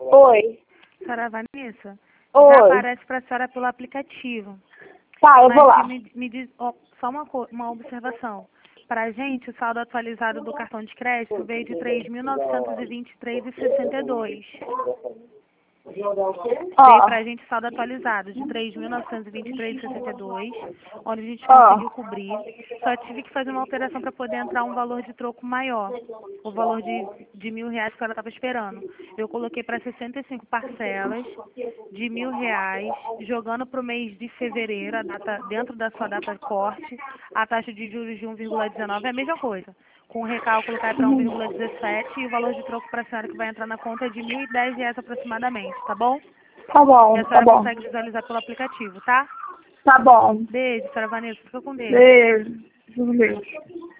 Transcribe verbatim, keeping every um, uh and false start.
Oi. Senhora Vanessa? Oi. Já aparece para a senhora pelo aplicativo. Tá, eu Mas vou lá. Me, me diz ó, só uma, co- uma observação. Para a gente, o saldo atualizado do cartão de crédito veio de três mil novecentos e vinte e três reais e sessenta e dois centavos. Veio Ó, para a gente saldo atualizado de três mil novecentos e vinte e três reais e sessenta e dois centavos, onde a gente ó. conseguiu cobrir. Só tive que fazer uma alteração para poder entrar um valor de troco maior. O valor de, de mil reais que ela estava esperando. Eu coloquei para sessenta e cinco parcelas de mil reais, jogando para o mês de fevereiro, a data, dentro da sua data de corte, a taxa de juros de um vírgula dezenove é a mesma coisa. Com o recálculo cai para um vírgula dezessete e o valor de troco para a senhora que vai entrar na conta é de mil e dez reais aproximadamente, tá bom? Tá bom, E a tá senhora bom. consegue visualizar pelo aplicativo, tá? Tá bom. Beijo, senhora Vanessa. Fica com Deus. Beijo. Beijo.